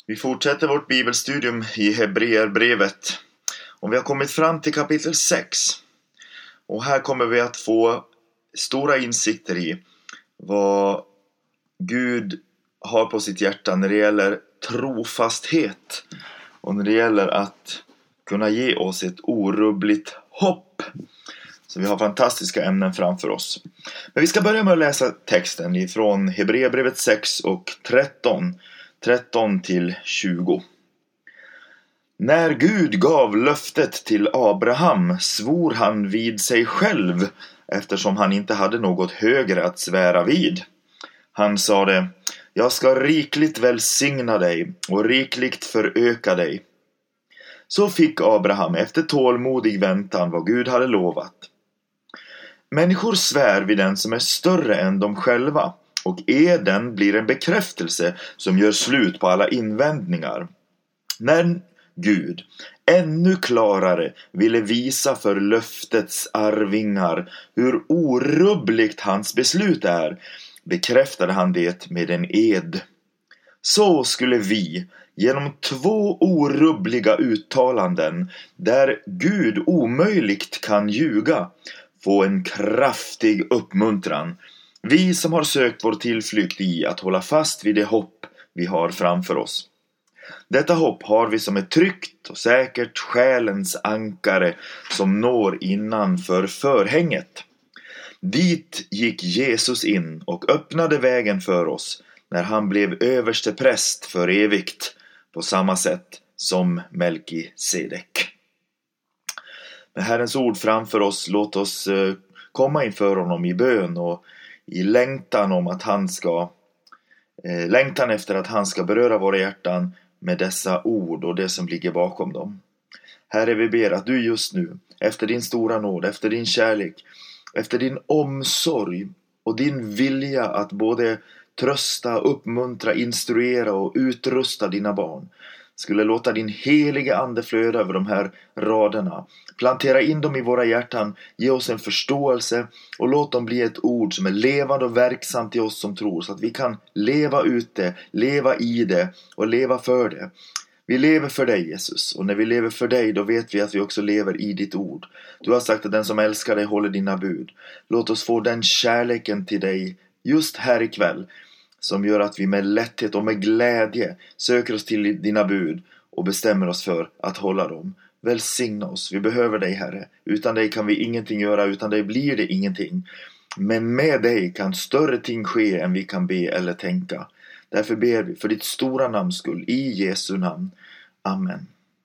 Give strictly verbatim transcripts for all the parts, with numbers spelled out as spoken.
Vi fortsätter vårt bibelstudium i Hebreerbrevet. Och vi har kommit fram till kapitel sex. Och här kommer vi att få stora insikter i vad Gud har på sitt hjärta när det gäller trofasthet. Och när det gäller att kunna ge oss ett orubbligt hopp. Så vi har fantastiska ämnen framför oss. Men vi ska börja med att läsa texten ifrån Hebreerbrevet sex och tretton. tretton till tjugo. När Gud gav löftet till Abraham svor han vid sig själv eftersom han inte hade något högre att svära vid. Han sade: jag ska rikligt välsigna dig och rikligt föröka dig. Så fick Abraham efter tålmodig väntan vad Gud hade lovat. Människor svär vid den som är större än de själva, och eden blir en bekräftelse som gör slut på alla invändningar. När Gud ännu klarare ville visa för löftets arvingar hur orubbligt hans beslut är, bekräftade han det med en ed. Så skulle vi genom två orubbliga uttalanden, där Gud omöjligt kan ljuga, få en kraftig uppmuntran. Vi som har sökt vår tillflykt i att hålla fast vid det hopp vi har framför oss. Detta hopp har vi som ett tryggt och säkert själens ankare som når innanför förhänget. Dit gick Jesus in och öppnade vägen för oss när han blev överste präst för evigt, på samma sätt som Melkisedek. Med Herrens ord framför oss, låt oss komma inför honom i bön och i längtan om att han ska eh, längtan efter att han ska beröra våra hjärtan med dessa ord och det som ligger bakom dem. Herre, vi ber att du just nu, efter din stora nåd, efter din kärlek, efter din omsorg och din vilja att både trösta, uppmuntra, instruera och utrusta dina barn, skulle låta din heliga ande flöda över de här raderna. Plantera in dem i våra hjärtan, ge oss en förståelse och låt dem bli ett ord som är levande och verksamt i oss som tror, så att vi kan leva ut det, leva i det och leva för det. Vi lever för dig, Jesus, och när vi lever för dig, då vet vi att vi också lever i ditt ord. Du har sagt att den som älskar dig håller dina bud. Låt oss få den kärleken till dig just här ikväll, som gör att vi med lätthet och med glädje söker oss till dina bud och bestämmer oss för att hålla dem. Välsigna oss, vi behöver dig, Herre. Utan dig kan vi ingenting göra, utan dig blir det ingenting. Men med dig kan större ting ske än vi kan be eller tänka. Därför ber vi för ditt stora namns skull, i Jesu namn. Amen.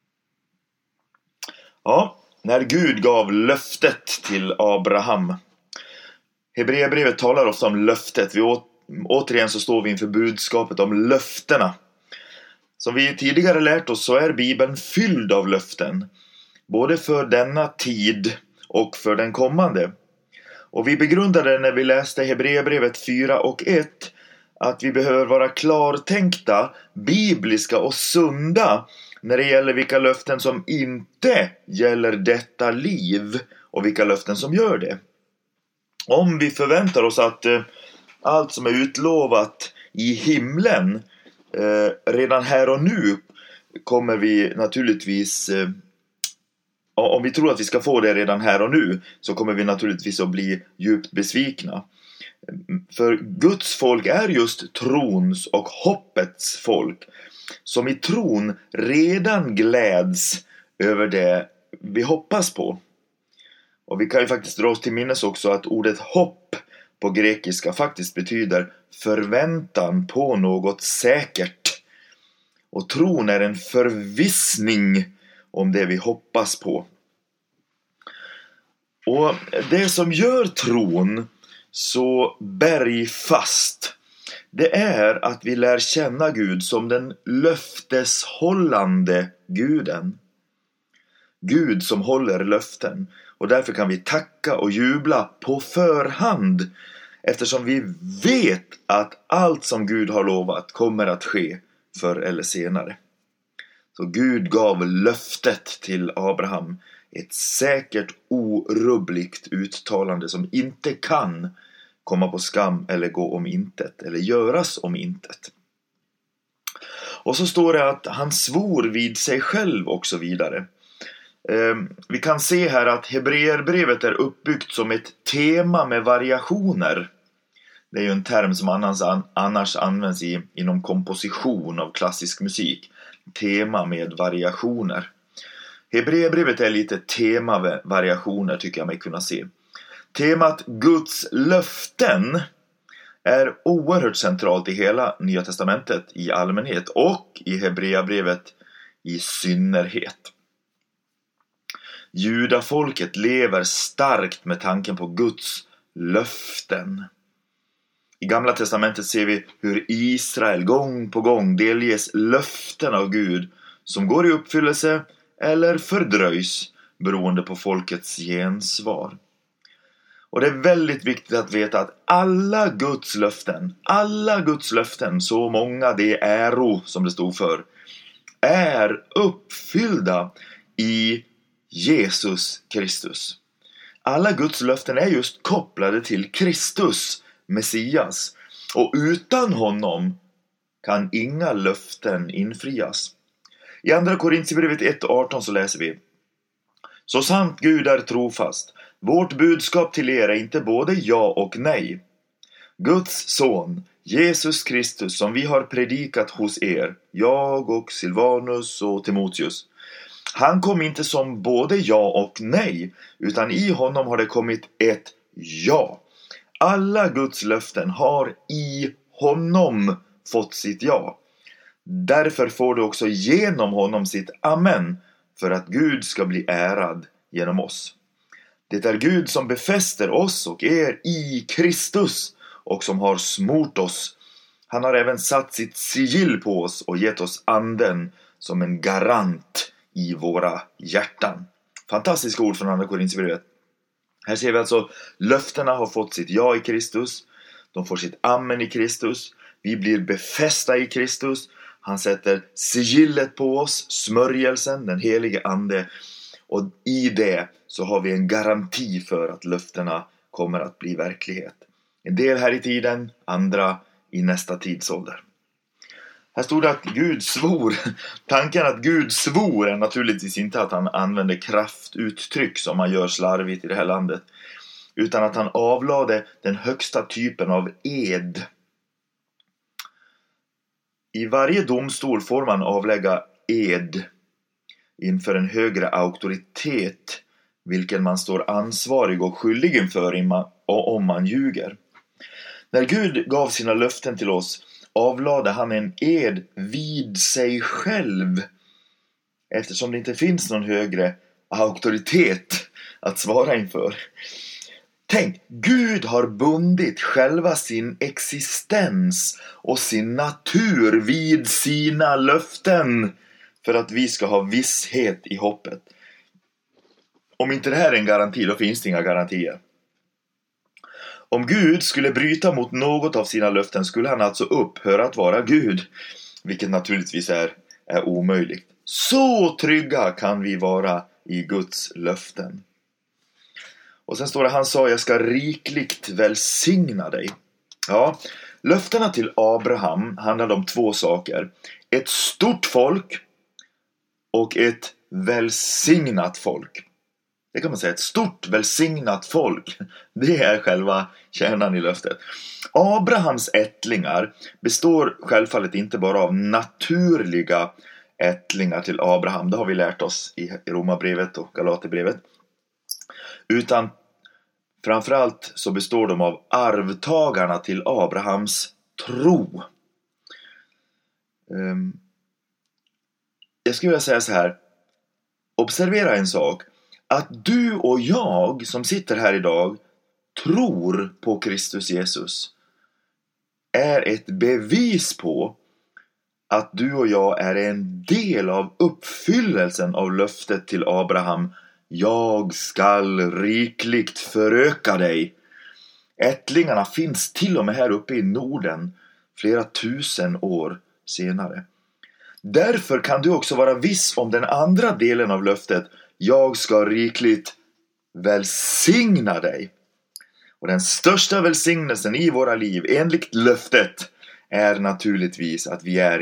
Ja, när Gud gav löftet till Abraham. Hebreerbrevet talar ofta om löftet. Vi åt Återigen så står vi inför budskapet om löftena. Som vi tidigare lärt oss så är Bibeln fylld av löften. Både för denna tid och för den kommande. Och vi begrundade när vi läste Hebreerbrevet fyra och ett att vi behöver vara klartänkta, bibliska och sunda när det gäller vilka löften som inte gäller detta liv och vilka löften som gör det. Om vi förväntar oss att allt som är utlovat i himlen eh, redan här och nu, kommer vi naturligtvis eh, om vi tror att vi ska få det redan här och nu, så kommer vi naturligtvis att bli djupt besvikna. För Guds folk är just trons och hoppets folk, som i tron redan gläds över det vi hoppas på. Och vi kan ju faktiskt dra oss till minnes också att ordet hopp på grekiska faktiskt betyder förväntan på något säkert. Och tron är en förvissning om det vi hoppas på. Och det som gör tron så bergfast, det är att vi lär känna Gud som den löfteshållande Guden. Gud som håller löften. Och därför kan vi tacka och jubla på förhand, eftersom vi vet att allt som Gud har lovat kommer att ske förr eller senare. Så Gud gav löftet till Abraham, ett säkert orubbligt uttalande som inte kan komma på skam eller gå om intet eller göras om intet. Och så står det att han svor vid sig själv och så vidare. Vi kan se här att Hebreerbrevet är uppbyggt som ett tema med variationer. Det är ju en term som annars, annars används i, inom komposition av klassisk musik. Tema med variationer. Hebreerbrevet är lite tema med variationer, tycker jag mig kunna se. Temat Guds löften är oerhört centralt i hela Nya testamentet i allmänhet och i Hebreerbrevet i synnerhet. Judafolket lever starkt med tanken på Guds löften. I Gamla testamentet ser vi hur Israel gång på gång delges löften av Gud som går i uppfyllelse eller fördröjs beroende på folkets gensvar. Och det är väldigt viktigt att veta att alla Guds löften, alla Guds löften, så många det äro som det stod för, är uppfyllda i Jesus Kristus. Alla Guds löften är just kopplade till Kristus, Messias. Och utan honom kan inga löften infrias. I andra Korinthierbrevet ett arton så läser vi: Så sant Gud är trofast, vårt budskap till er är inte både ja och nej. Guds son, Jesus Kristus, som vi har predikat hos er, jag och Silvanus och Timoteus, han kom inte som både ja och nej, utan i honom har det kommit ett ja. Alla Guds löften har i honom fått sitt ja. Därför får du också genom honom sitt amen, för att Gud ska bli ärad genom oss. Det är Gud som befäster oss och er i Kristus och som har smort oss. Han har även satt sitt sigill på oss och gett oss anden som en garant i våra hjärtan. Fantastiska ord från andra Korinthierbrevet. Här ser vi alltså löftena har fått sitt ja i Kristus. De får sitt amen i Kristus. Vi blir befästa i Kristus. Han sätter sigillet på oss, smörjelsen, den helige ande. Och i det så har vi en garanti för att löftena kommer att bli verklighet. En del här i tiden, andra i nästa tidsålder. Här stod det att Gud svor. Tanken att Gud svor är naturligtvis inte att han använder kraftuttryck som man gör slarvigt i det här landet. Utan att han avlade den högsta typen av ed. I varje domstol får man avlägga ed inför en högre auktoritet, vilken man står ansvarig och skyldig inför om man ljuger. När Gud gav sina löften till oss avlade han en ed vid sig själv, eftersom det inte finns någon högre auktoritet att svara inför. Tänk, Gud har bundit själva sin existens och sin natur vid sina löften för att vi ska ha visshet i hoppet. Om inte det här är en garanti, då finns det inga garantier. Om Gud skulle bryta mot något av sina löften skulle han alltså upphöra att vara Gud, vilket naturligtvis är, är omöjligt. Så trygga kan vi vara i Guds löften. Och sen står det, han sa, jag ska rikligt välsigna dig. Ja, löftena till Abraham handlade om två saker. Ett stort folk och ett välsignat folk. Det kan man säga, ett stort välsignat folk. Det är själva kärnan i löftet. Abrahams ättlingar består självfallet inte bara av naturliga ättlingar till Abraham. Det har vi lärt oss i Romarbrevet och Galaterbrevet. Utan framförallt så består de av arvtagarna till Abrahams tro. Um, jag skulle vilja säga så här. Observera en sak. Att du och jag som sitter här idag tror på Kristus Jesus är ett bevis på att du och jag är en del av uppfyllelsen av löftet till Abraham. Jag skall rikligt föröka dig. Ättlingarna finns till och med här uppe i Norden flera tusen år senare. Därför kan du också vara viss om den andra delen av löftet. Jag ska rikligt välsigna dig. Och den största välsignelsen i våra liv enligt löftet är naturligtvis att vi är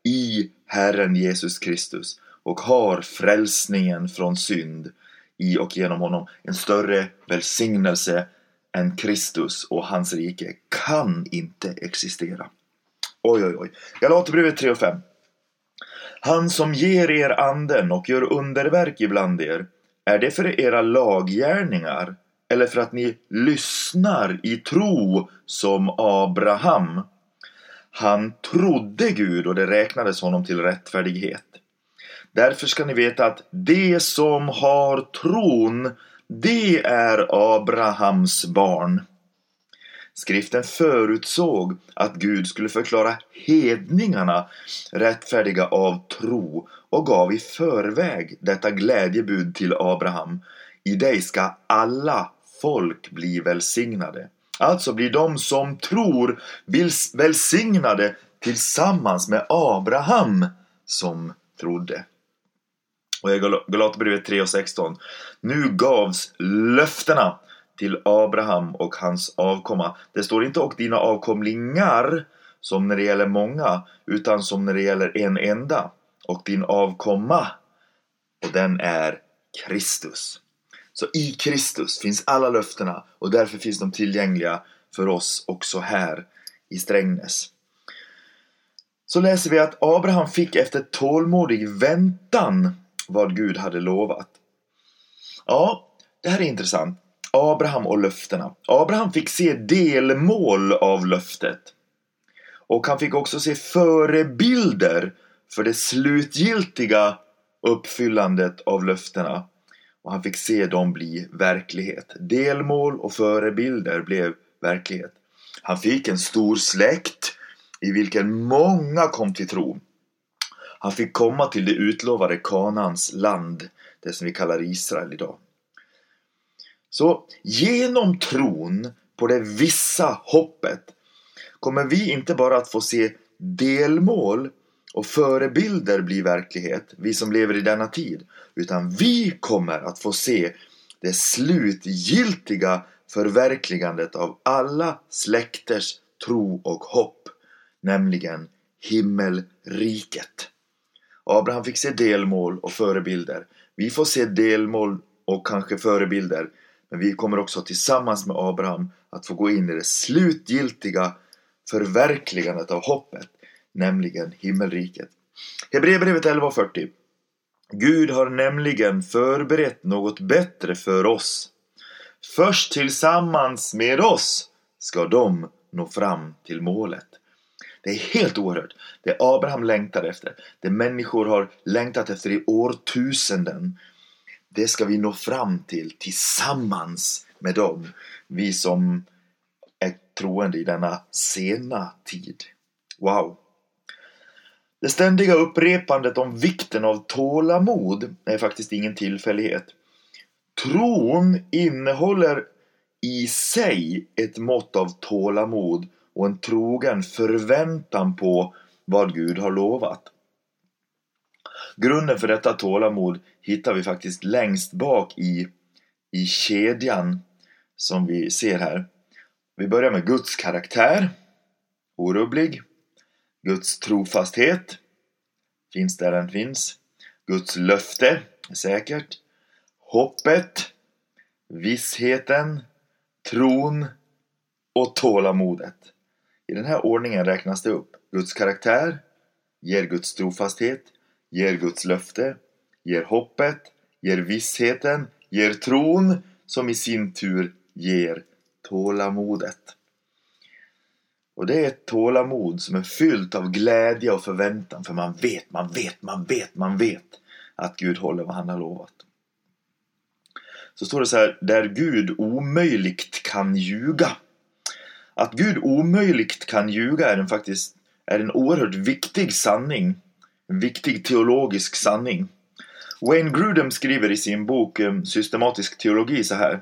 i Herren Jesus Kristus och har frälsningen från synd i och genom honom. En större välsignelse än Kristus och hans rike kan inte existera. Oj, oj, oj. Galaterbrevet tre och fem. Han som ger er anden och gör underverk ibland er, är det för era laggärningar eller för att ni lyssnar i tro som Abraham? Han trodde Gud och det räknades honom till rättfärdighet. Därför ska ni veta att det som har tron, det är Abrahams barn. Skriften förutsåg att Gud skulle förklara hedningarna rättfärdiga av tro och gav i förväg detta glädjebud till Abraham. I dig ska alla folk bli välsignade. Alltså blir de som tror välsignade tillsammans med Abraham som trodde. Och i Galaterbrevet tre och sexton. Nu gavs löftena till Abraham och hans avkomma. Det står inte och dina avkomlingar som när det gäller många, utan som när det gäller en enda. Och din avkomma, och den är Kristus. Så i Kristus finns alla löftena och därför finns de tillgängliga för oss också här i Strängnäs. Så läser vi att Abraham fick efter tålmodig väntan vad Gud hade lovat. Ja, det här är intressant. Abraham och löftena. Abraham fick se delmål av löftet. Och han fick också se förebilder för det slutgiltiga uppfyllandet av löftena. Och han fick se dem bli verklighet. Delmål och förebilder blev verklighet. Han fick en stor släkt i vilken många kom till tro. Han fick komma till det utlovade Kanans land, det som vi kallar Israel idag. Så genom tron på det vissa hoppet kommer vi inte bara att få se delmål och förebilder bli verklighet, vi som lever i denna tid, utan vi kommer att få se det slutgiltiga förverkligandet av alla släkters tro och hopp, nämligen himmelriket. Abraham fick se delmål och förebilder. Vi får se delmål och kanske förebilder, men vi kommer också tillsammans med Abraham att få gå in i det slutgiltiga förverkligandet av hoppet, nämligen himmelriket. Hebreerbrevet elva fyrtio. Gud har nämligen förberett något bättre för oss. Först tillsammans med oss ska de nå fram till målet. Det är helt oerhört. Det Abraham längtar efter, det människor har längtat efter i årtusenden, det ska vi nå fram till tillsammans med dem, vi som är troende i denna sena tid. Wow! Det ständiga upprepandet om vikten av tålamod är faktiskt ingen tillfällighet. Tron innehåller i sig ett mått av tålamod och en trogen förväntan på vad Gud har lovat. Grunden för detta tålamod hittar vi faktiskt längst bak i, i kedjan som vi ser här. Vi börjar med Guds karaktär, orubblig. Guds trofasthet, finns där den finns. Guds löfte, säkert. Hoppet, vissheten, tron och tålamodet. I den här ordningen räknas det upp. Guds karaktär ger Guds trofasthet, ger Guds löfte, ger hoppet, ger vissheten, ger tron, som i sin tur ger tålamodet. Och det är ett tålamod som är fyllt av glädje och förväntan, för man vet, man vet, man vet, man vet att Gud håller vad han har lovat. Så står det så här, där Gud omöjligt kan ljuga. Att Gud omöjligt kan ljuga är en faktiskt är en oerhört viktig sanning, en viktig teologisk sanning. Wayne Grudem skriver i sin bok Systematisk teologi så här: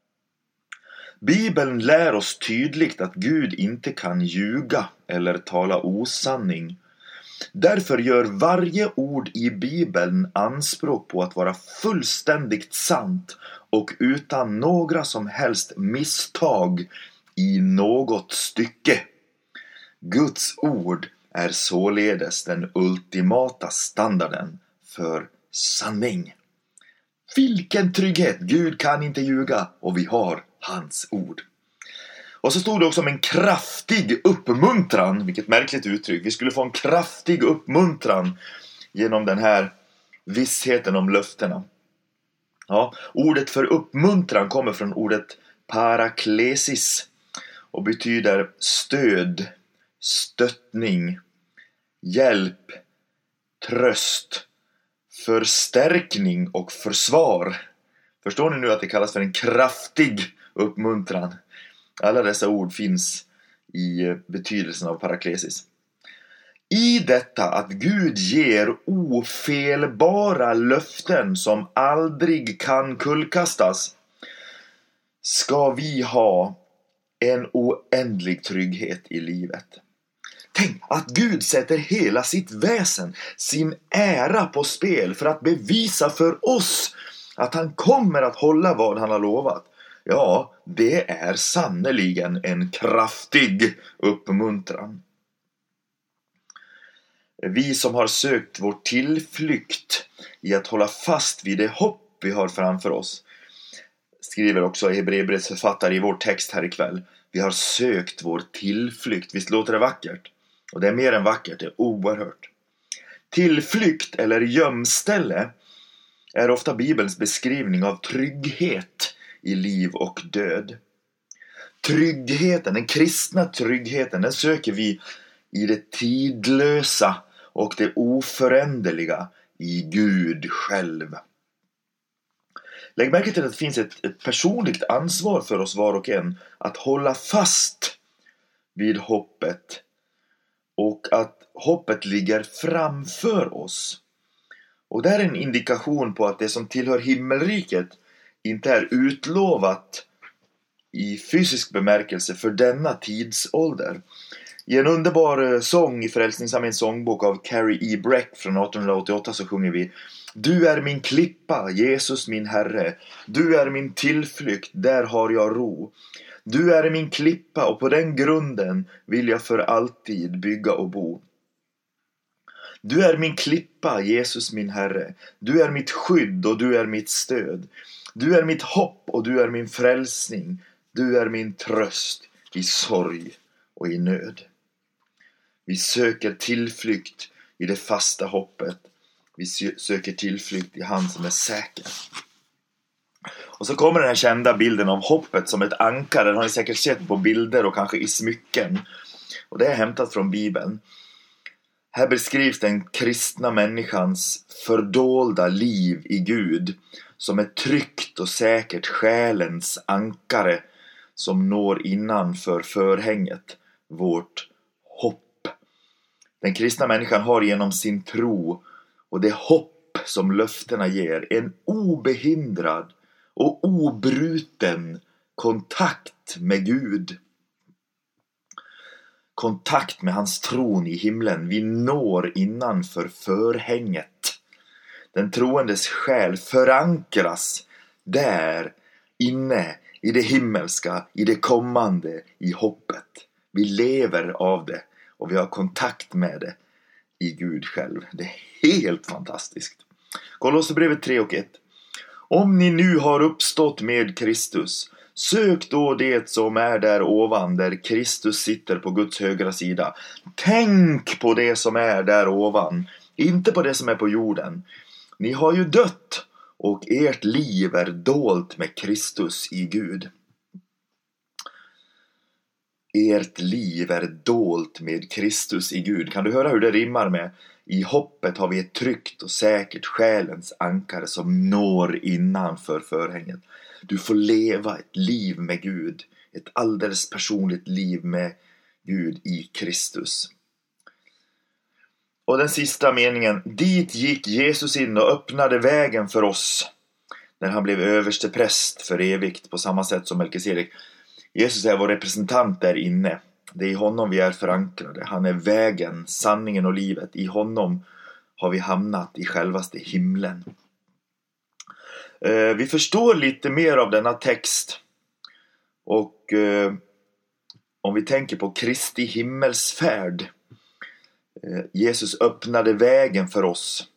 Bibeln lär oss tydligt att Gud inte kan ljuga eller tala osanning. Därför gör varje ord i Bibeln anspråk på att vara fullständigt sant och utan några som helst misstag i något stycke. Guds ord är således den ultimata standarden för sanning. Vilken trygghet! Gud kan inte ljuga och vi har hans ord. Och så stod det också om en kraftig uppmuntran, vilket märkligt uttryck. Vi skulle få en kraftig uppmuntran genom den här vissheten om löftena. Ja, ordet för uppmuntran kommer från ordet paraklesis och betyder stöd, stöttning, hjälp, tröst, förstärkning och försvar. Förstår ni nu att det kallas för en kraftig uppmuntran? Alla dessa ord finns i betydelsen av paraklesis. I detta att Gud ger ofelbara löften som aldrig kan kullkastas ska vi ha en oändlig trygghet i livet. Tänk att Gud sätter hela sitt väsen, sin ära på spel för att bevisa för oss att han kommer att hålla vad han har lovat. Ja, det är sannoliken en kraftig uppmuntran. Vi som har sökt vår tillflykt i att hålla fast vid det hopp vi har framför oss, skriver också Hebreerbrevets författare i vår text här ikväll. Vi har sökt vår tillflykt. Visst låter det vackert? Och det är mer än vackert, det är oerhört. Tillflykt eller gömställe är ofta Bibelns beskrivning av trygghet i liv och död. Tryggheten, den kristna tryggheten, den söker vi i det tidlösa och det oföränderliga i Gud själv. Lägg märke till att det finns ett, ett personligt ansvar för oss var och en att hålla fast vid hoppet och att hoppet ligger framför oss. Och det är en indikation på att det som tillhör himmelriket inte är utlovat i fysisk bemärkelse för denna tidsålder. I en underbar sång i Frälsningsarméns sångbok av Carrie E. Breck från arton åttioåtta så sjunger vi: Du är min klippa, Jesus min Herre. Du är min tillflykt, där har jag ro. Du är min klippa och på den grunden vill jag för alltid bygga och bo. Du är min klippa, Jesus min Herre. Du är mitt skydd och du är mitt stöd. Du är mitt hopp och du är min frälsning. Du är min tröst i sorg och i nöd. Vi söker tillflykt i det fasta hoppet. Vi söker tillflykt i han som är säker. Och så kommer den här kända bilden av hoppet som ett ankare. Den har ni säkert sett på bilder och kanske i smycken. Och det är hämtat från Bibeln. Här beskrivs den kristna människans fördolda liv i Gud som ett tryggt och säkert själens ankare som når innanför förhänget, vårt hopp. Den kristna människan har genom sin tro och det hopp som löftena ger en obehindrad och obruten kontakt med Gud. Kontakt med hans tron i himlen. Vi når innanför förhänget. Den troendes själ förankras där inne i det himmelska, i det kommande, i hoppet. Vi lever av det och vi har kontakt med det i Gud själv. Det är helt fantastiskt. Kolosserbrevet tre och ett. Om ni nu har uppstått med Kristus, sök då det som är där ovan, där Kristus sitter på Guds högra sida. Tänk på det som är där ovan, inte på det som är på jorden. Ni har ju dött och ert liv är dolt med Kristus i Gud. Ert liv är dolt med Kristus i Gud. Kan du höra hur det rimmar med? I hoppet har vi ett tryggt och säkert själens ankare som når innanför förhänget. Du får leva ett liv med Gud. Ett alldeles personligt liv med Gud i Kristus. Och den sista meningen. Dit gick Jesus in och öppnade vägen för oss när han blev överste präst för evigt på samma sätt som Melkisedek. Jesus är vår representant där inne. Det är i honom vi är förankrade. Han är vägen, sanningen och livet. I honom har vi hamnat i självaste himlen. Eh, vi förstår lite mer av denna text. Och eh, om vi tänker på Kristi himmelsfärd. Jesus öppnade vägen för oss.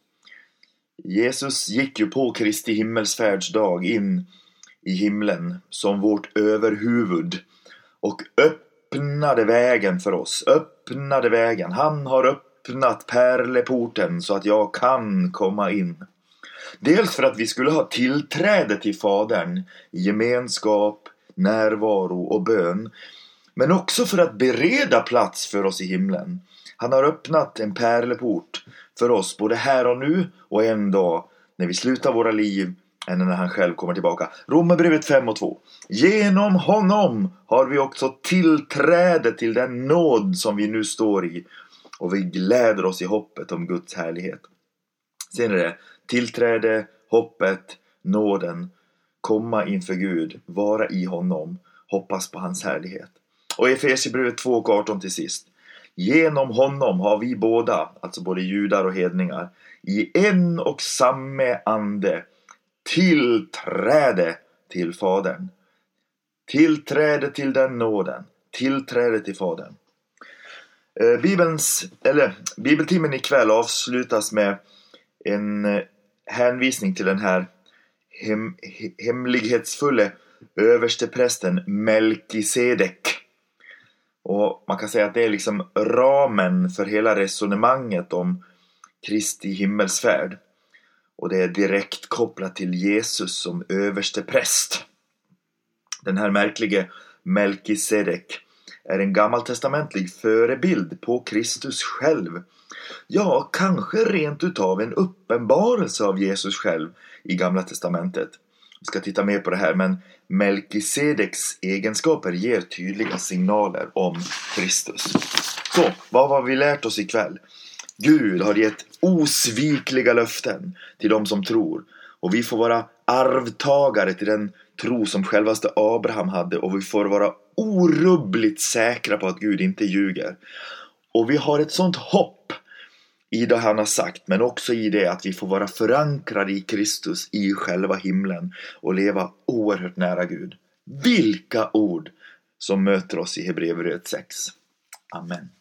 Jesus gick ju på Kristi himmelsfärdsdag in i himlen som vårt överhuvud och öppnade vägen för oss. Öppnade vägen. Han har öppnat pärleporten så att jag kan komma in. Dels för att vi skulle ha tillträde till Fadern i gemenskap, närvaro och bön. Men också för att bereda plats för oss i himlen. Han har öppnat en pärleport för oss både här och nu och en dag när vi slutar våra liv än när han själv kommer tillbaka. Romarbrevet fem och två. Genom honom har vi också tillträde till den nåd som vi nu står i. Och vi gläder oss i hoppet om Guds härlighet. Sen är det tillträde, hoppet, nåden, komma inför Gud, vara i honom, hoppas på hans härlighet. Och Efesierbrevet två och arton till sist. Genom honom har vi båda, alltså både judar och hedningar, i en och samma ande tillträde till Fadern. Tillträde till den nåden. Tillträde till Fadern. Eh, Bibelns, eller, bibeltimmen ikväll avslutas med en eh, hänvisning till den här hem, hemlighetsfulla översteprästen Melkisedek. Och man kan säga att det är liksom ramen för hela resonemanget om Kristi himmelsfärd. Och det är direkt kopplat till Jesus som överstepräst. Den här märkliga Melkisedek är en gammaltestamentlig förebild på Kristus själv. Ja, kanske rent utav en uppenbarelse av Jesus själv i Gamla testamentet. Vi ska titta mer på det här, men Melkisedeks egenskaper ger tydliga signaler om Kristus. Så, vad har vi lärt oss ikväll? Gud har gett osvikliga löften till de som tror. Och vi får vara arvtagare till den tro som självaste Abraham hade. Och vi får vara orubbligt säkra på att Gud inte ljuger. Och vi har ett sånt hopp i det han har sagt, men också i det att vi får vara förankrade i Kristus i själva himlen och leva oerhört nära Gud. Vilka ord som möter oss i Hebreerbrevet sex. Amen.